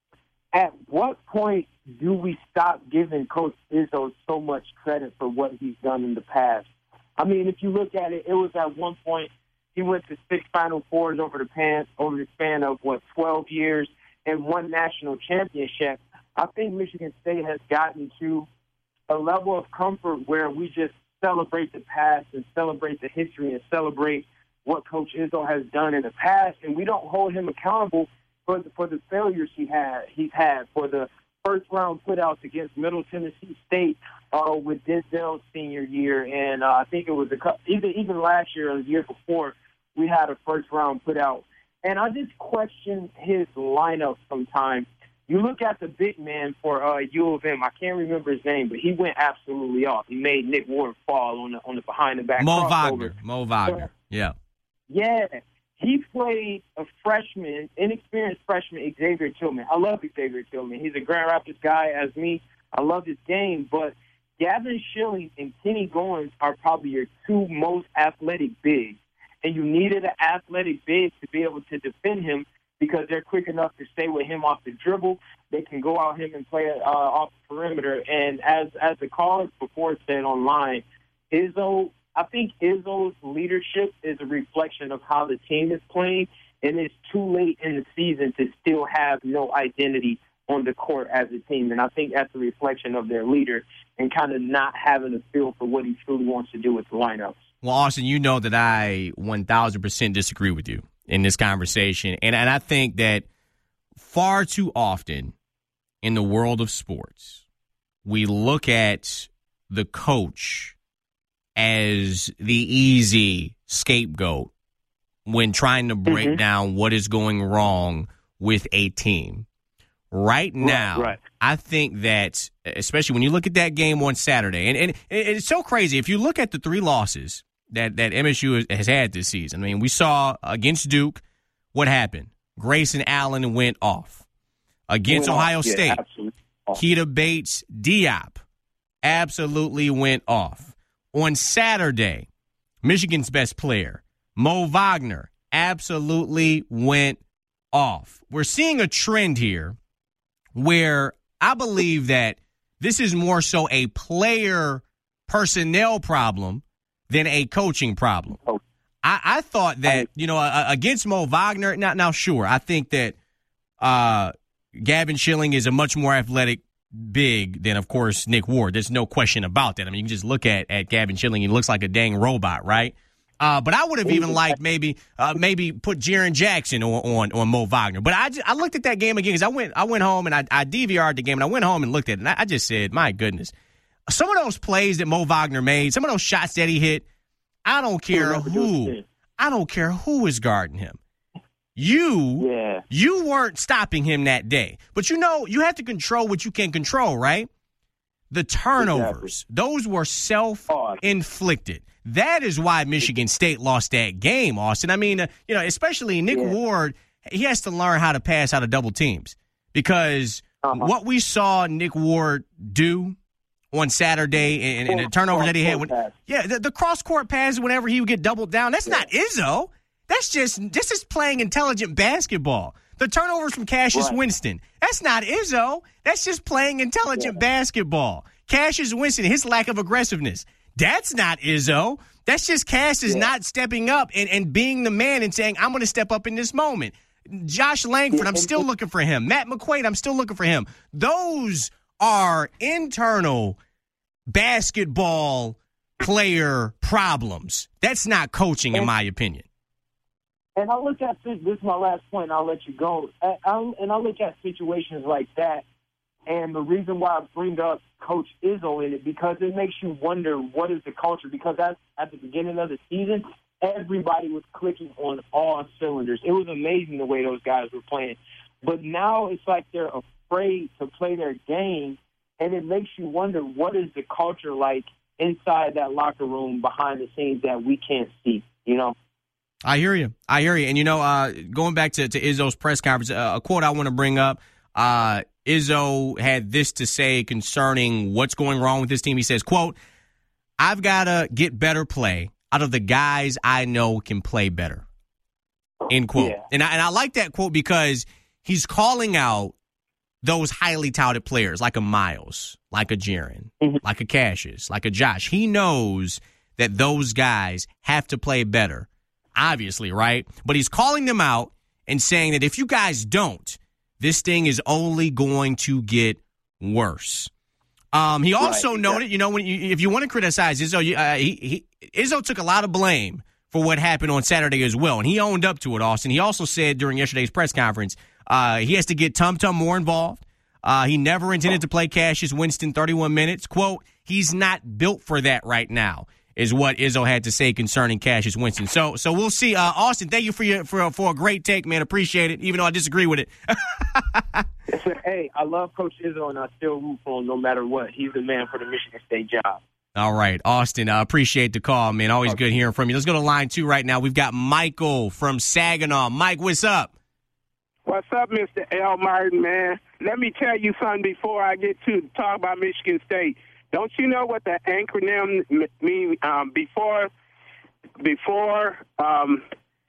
at what point do we stop giving Coach Izzo so much credit for what he's done in the past? I mean, if you look at it, it was at one point he went to six Final Fours over the pan, over the span of, what, twelve years and one national championship. I think Michigan State has gotten to a level of comfort where we just celebrate the past and celebrate the history and celebrate what Coach Izzo has done in the past, and we don't hold him accountable for the, for the failures he had, he's had, for the first-round putouts against Middle Tennessee State uh, with Denzel's senior year, and uh, I think it was a couple, even even last year or the year before, we had a first-round putout. And I just question his lineup sometimes. You look at the big man for uh, U of M. I can't remember his name, but he went absolutely off. He made Nick Ward fall on the on the behind-the-back Mo crossover. Wagner. Mo Wagner, yeah. Yeah. He played a freshman, inexperienced freshman, Xavier Tillman. I love Xavier Tillman. He's a Grand Rapids guy as me. I love his game. But Gavin Schilling and Kenny Goins are probably your two most athletic bigs. And you needed an athletic big to be able to defend him because they're quick enough to stay with him off the dribble. They can go out him and play uh, off the perimeter. And as as the callers before said online, Izzo, I think Izzo's leadership is a reflection of how the team is playing, and it's too late in the season to still have no identity on the court as a team. And I think that's a reflection of their leader and kind of not having a feel for what he truly wants to do with the lineups. Well, Austin, you know that I one thousand percent disagree with you in this conversation. And, and I think that far too often in the world of sports, we look at the coach as the easy scapegoat when trying to break mm-hmm. down what is going wrong with a team. Right now, right, right. I think that, especially when you look at that game on Saturday, and, and it's so crazy. If you look at the three losses that, that M S U has had this season, I mean, we saw against Duke, what happened? Grayson Allen went off. Against went Ohio off. State, yeah, Keita Bates Diop absolutely went off. On Saturday, Michigan's best player, Mo Wagner, absolutely went off. We're seeing a trend here where I believe that this is more so a player personnel problem than a coaching problem. I, I thought that, you know, uh, against Mo Wagner, now, now sure, I think that uh, Gavin Schilling is a much more athletic big than, of course, Nick Ward. There's no question about that. I mean, you can just look at, at Gavin Schilling. He looks like a dang robot, right? Uh, but I would have even liked maybe uh, maybe put Jaren Jackson on, on on Mo Wagner. But I just, I looked at that game again because I went I went home and I, I D V R'd the game and I went home and looked at it and I, I just said, my goodness, some of those plays that Mo Wagner made, some of those shots that he hit, I don't care who, I don't care who is guarding him. You yeah. you weren't stopping him that day. But you know, you have to control what you can control, right? The turnovers, exactly. Those were self-inflicted. That is why Michigan State lost that game, Austin. I mean, uh, you know, especially Nick yeah. Ward, he has to learn how to pass out of double teams because uh-huh. what we saw Nick Ward do on Saturday and, and the turnovers that he had. When, yeah, the, the cross-court pass whenever he would get doubled down, that's yeah. not Izzo. That's just this is playing intelligent basketball. The turnovers from Cassius right. Winston, that's not Izzo. That's just playing intelligent yeah. basketball. Cassius Winston, his lack of aggressiveness, that's not Izzo. That's just Cassius yeah. not stepping up and, and being the man and saying, I'm going to step up in this moment. Josh Langford, I'm still looking for him. Matt McQuaid, I'm still looking for him. Those are internal basketball player problems. That's not coaching, in my opinion. And I look at this, this is my last point, and I'll let you go. I, I, and I look at situations like that, and the reason why I bring up Coach Izzo in it, because it makes you wonder what is the culture. Because at, at the beginning of the season, everybody was clicking on all cylinders. It was amazing the way those guys were playing. But now it's like they're afraid to play their game, and it makes you wonder what is the culture like inside that locker room behind the scenes that we can't see, you know? I hear you. I hear you. And, you know, uh, going back to, to Izzo's press conference, uh, a quote I want to bring up, uh, Izzo had this to say concerning what's going wrong with this team. He says, quote, I've got to get better play out of the guys I know can play better, end quote. Yeah. And, I, and I like that quote because he's calling out those highly touted players like a Miles, like a Jaren, mm-hmm. like a Cassius, like a Josh. He knows that those guys have to play better. Obviously, right? But he's calling them out and saying that if you guys don't, this thing is only going to get worse. Um, he also right, noted, yeah. you know, when you, if you want to criticize Izzo, you, uh, he, he, Izzo took a lot of blame for what happened on Saturday as well, and he owned up to it, Austin. He also said during yesterday's press conference uh, he has to get Tum Tum more involved. Uh, he never intended to play Cassius Winston thirty-one minutes. Quote, he's not built for that right now, is what Izzo had to say concerning Cassius Winston. So so we'll see. Uh, Austin, thank you for your for, for a great take, man. Appreciate it, even though I disagree with it. Hey, I love Coach Izzo, and I still root for him no matter what. He's the man for the Michigan State job. All right, Austin, I uh, appreciate the call, man. Always okay. good hearing from you. Let's go to line two right now. We've got Michael from Saginaw. Mike, what's up? What's up, Mister L. Martin, man? Let me tell you something before I get to talk about Michigan State. Don't you know what the acronym mean um, before before um,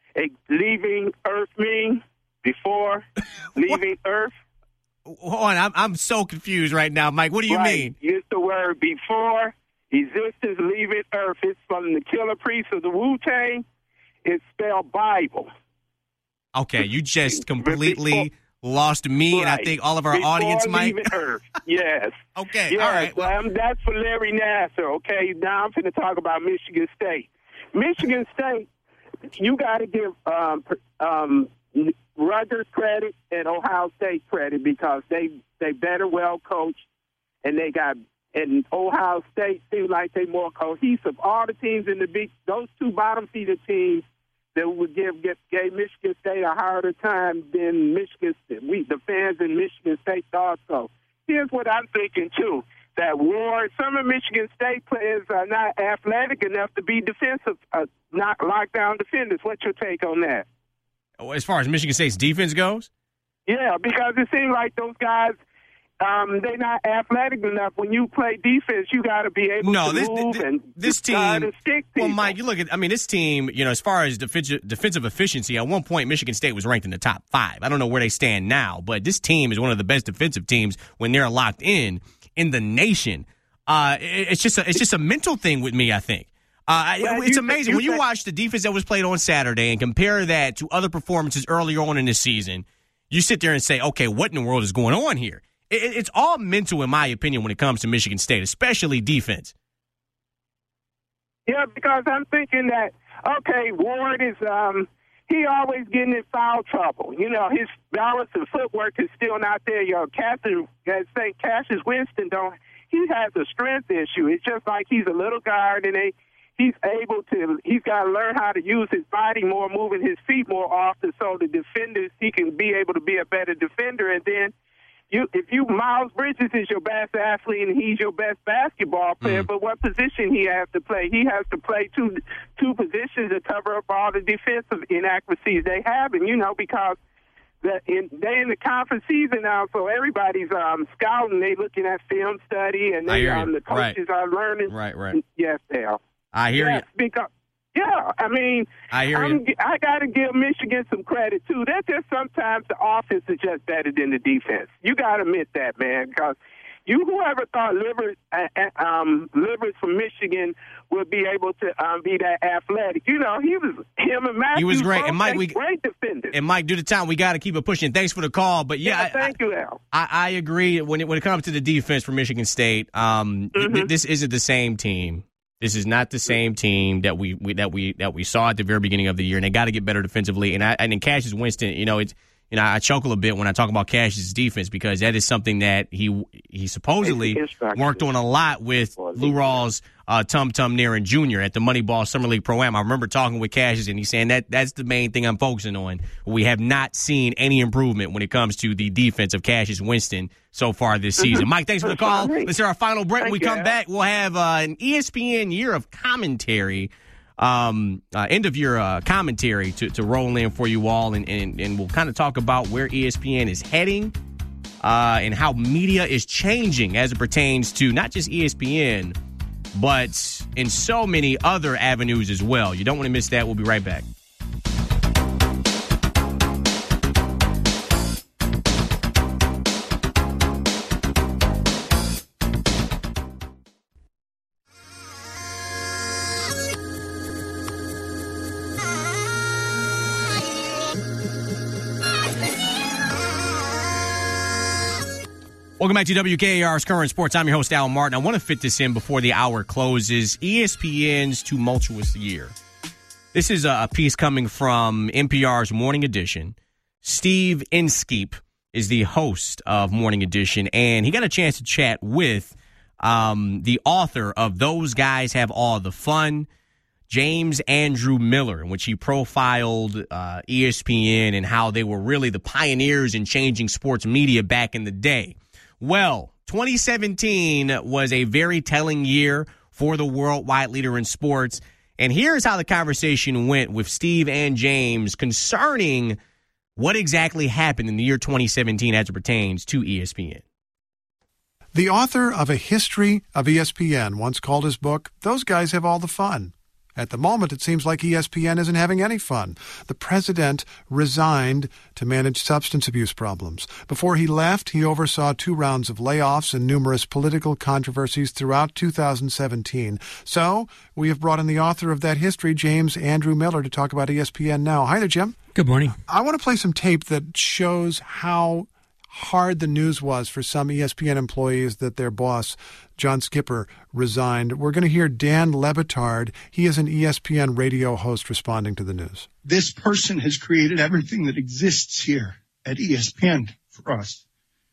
leaving Earth mean? Before leaving Earth? Hold on, I'm I'm so confused right now, Mike. What do you right. mean? Use the word before existence leaving Earth. It's from the Killer Priest of the Wu-Tang. It's spelled Bible. Okay, you just completely before, lost me, right. and I think all of our before audience, Mike. Earth. Yes. okay, yes. all right. Well, um, that's for Larry Nasser, okay? Now I'm going to talk about Michigan State. Michigan State, you got to give um, um, Rutgers credit and Ohio State credit because they they better well coached, and they got and Ohio State seems like they more cohesive. All the teams in the big, those two bottom feeder teams that would give get, gave Michigan State a harder time than Michigan State. We the fans in Michigan State thought so. Here's what I'm thinking too: that Ward, some of Michigan State players are not athletic enough to be defensive, uh, not lockdown defenders. What's your take on that? As far as Michigan State's defense goes? Yeah, because it seems like those guys, um, they're not athletic enough. When you play defense, you got to be able no, to this, move this, and this team. And stick well, Mike, you look at. I mean, this team. You know, as far as defensive defensive efficiency, at one point, Michigan State was ranked in the top five. I don't know where they stand now, but this team is one of the best defensive teams when they're locked in in the nation. Uh, it, it's just a, it's just a mental thing with me, I think. Uh, well, it's amazing. You when you watch the defense that was played on Saturday and compare that to other performances earlier on in this season, you sit there and say, okay, what in the world is going on here? It, it's all mental, in my opinion, when it comes to Michigan State, especially defense. Yeah, because I'm thinking that, okay, Ward is um, he always getting in foul trouble. You know, his balance and footwork is still not there. You know, Cassius, say Cassius Winston, don't he has a strength issue. It's just like he's a little guard and they. He's able to, he's got to learn how to use his body more, moving his feet more often so the defenders, he can be able to be a better defender. And then You, if you Miles Bridges is your best athlete and he's your best basketball player, Mm. but what position he has to play? He has to play two two positions to cover up all the defensive inaccuracies they have, and you know because the, in, they in the conference season now, so everybody's um, scouting. They looking at film study, and I they, hear um, you. the coaches Right. are learning. Right, right. Yes, they are. I hear yes, you. Because, yeah, I mean, I hear I'm, you. I got to give Michigan some credit too. That's just sometimes the offense is just better than the defense. You got to admit that, man, because you whoever thought Livers, uh, uh, um, Livers from Michigan would be able to um, be that athletic. You know, he was him and Matthew. He was great. both And Mike, they we great defenders. And Mike, due to time, we got to keep it pushing. Thanks for the call, but yeah, Yeah, thank I, you, Al. I, I agree. When it when it comes to the defense for Michigan State, um, Mm-hmm. th- this isn't the same team. This is not the same team that we, we that we that we saw at the very beginning of the year, and they got to get better defensively. And I and in Cassius Winston, you know, it's you know I chuckle a bit when I talk about Cassius' defense because that is something that he he supposedly worked on a lot with Lou Rawls, uh, Tum Tum Nerin Junior at the Moneyball Summer League Pro-Am. I remember talking with Cassius, and he's saying that that's the main thing I'm focusing on. We have not seen any improvement when it comes to the defense of Cassius Winston so far this season. Mike, thanks for the call. Let's hear our final break. When we come back, we'll have uh, an E S P N year of commentary, um, uh, end of year uh, commentary to, to roll in for you all, and, and, and we'll kind of talk about where E S P N is heading uh, and how media is changing as it pertains to not just E S P N, but in so many other avenues as well. You don't want to miss that. We'll be right back. Welcome back to W K A R's Current Sports. I'm your host, Al Martin. I want to fit this in before the hour closes. E S P N's tumultuous year. This is a piece coming from N P R's Morning Edition. Steve Inskeep is the host of Morning Edition, and he got a chance to chat with um, the author of Those Guys Have All the Fun, James Andrew Miller, in which he profiled uh, E S P N and how they were really the pioneers in changing sports media back in the day. Well, twenty seventeen was a very telling year for the worldwide leader in sports. And here's how the conversation went with Steve and James concerning what exactly happened in the year twenty seventeen as it pertains to E S P N. The author of A History of E S P N once called his book, Those Guys Have All the Fun. At the moment, it seems like E S P N isn't having any fun. The president resigned to manage substance abuse problems. Before he left, he oversaw two rounds of layoffs and numerous political controversies throughout two thousand seventeen. So, we have brought in the author of that history, James Andrew Miller, to talk about E S P N now. Hi there, Jim. Good morning. I want to play some tape that shows how hard the news was for some E S P N employees that their boss, John Skipper, resigned. We're going to hear Dan Le Batard. He is an E S P N radio host responding to the news. This person has created everything that exists here at E S P N for us.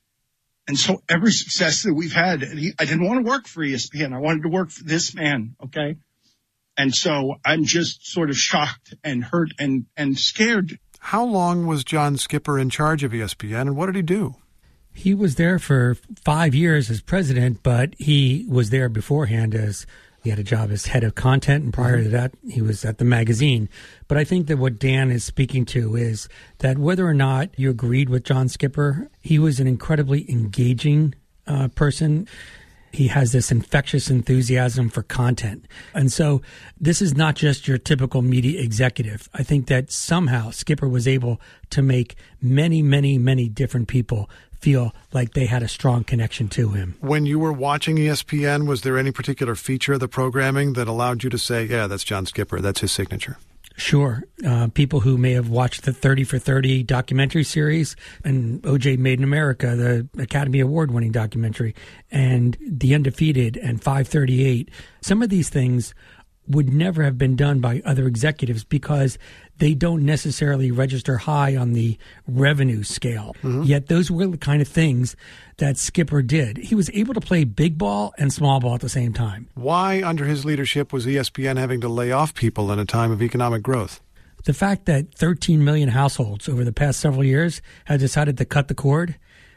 And so every success that we've had, I didn't want to work for E S P N. I wanted to work for this man, okay? And so I'm just sort of shocked and hurt and, and scared. How long was John Skipper in charge of E S P N, and what did he do? He was there for five years as president, but he was there beforehand as he had a job as head of content, and prior mm-hmm. to that, he was at the magazine. But I think that what Dan is speaking to is that whether or not you agreed with John Skipper, he was an incredibly engaging uh, person. He has this infectious enthusiasm for content. And so this is not just your typical media executive. I think that somehow Skipper was able to make many, many, many different people feel like they had a strong connection to him. When you were watching E S P N, was there any particular feature of the programming that allowed you to say, yeah, that's John Skipper, that's his signature? Sure. Uh, people who may have watched the thirty for thirty documentary series and O J Made in America, the Academy Award-winning documentary, and The Undefeated and five thirty-eight, some of these things would never have been done by other executives because they don't necessarily register high on the revenue scale. Mm-hmm. Yet those were the kind of things that Skipper did. He was able to play big ball and small ball at the same time. Why, under his leadership, was E S P N having to lay off people in a time of economic growth? The fact that thirteen million households over the past several years have decided to cut the cord,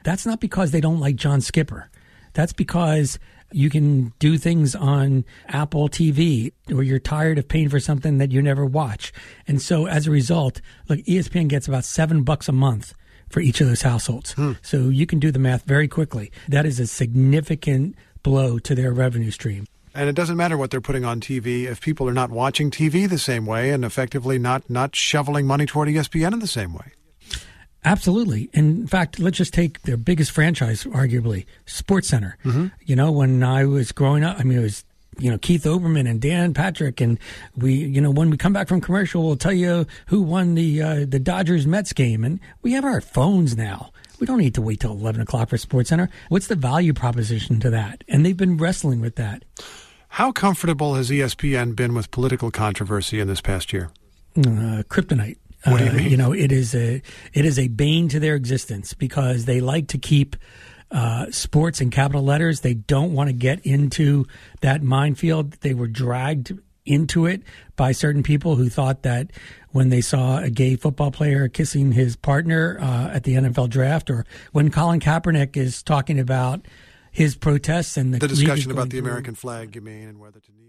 That's not because they don't like John Skipper. That's because you can do things on Apple T V, or you're tired of paying for something that you never watch. And so as a result, look, E S P N gets about seven bucks a month for each of those households. Hmm. So you can do the math very quickly. That is a significant blow to their revenue stream. And it doesn't matter what they're putting on T V if people are not watching T V the same way and effectively not, not shoveling money toward E S P N in the same way. Absolutely. In fact, let's just take their biggest franchise, arguably, SportsCenter. Mm-hmm. You know, when I was growing up, I mean, it was, you know, Keith Olbermann and Dan Patrick, and we, you know, when we come back from commercial, we'll tell you who won the uh, the Dodgers-Mets game. And we have our phones now. We don't need to wait till eleven o'clock for SportsCenter. What's the value proposition to that? And they've been wrestling with that. How comfortable has E S P N been with political controversy in this past year? Uh, kryptonite. What do you mean? Uh, you know, it is a it is a bane to their existence because they like to keep uh, sports in capital letters. They don't want to get into that minefield. They were dragged into it by certain people who thought that when they saw a gay football player kissing his partner uh, at the N F L draft, or when Colin Kaepernick is talking about his protests and the, the discussion about the through. American flag, you mean, and whether to kneel.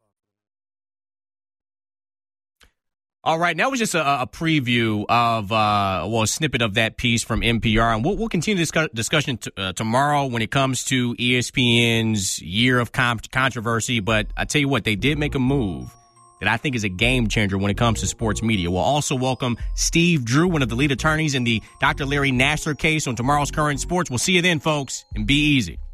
All right, that was just a, a preview of, uh, well, a snippet of that piece from N P R. And we'll, we'll continue this discussion t- uh, tomorrow when it comes to E S P N's year of com- controversy. But I tell you what, they did make a move that I think is a game changer when it comes to sports media. We'll also welcome Steve Drew, one of the lead attorneys in the Doctor Larry Nassar case on tomorrow's Current Sports. We'll see you then, folks, and be easy.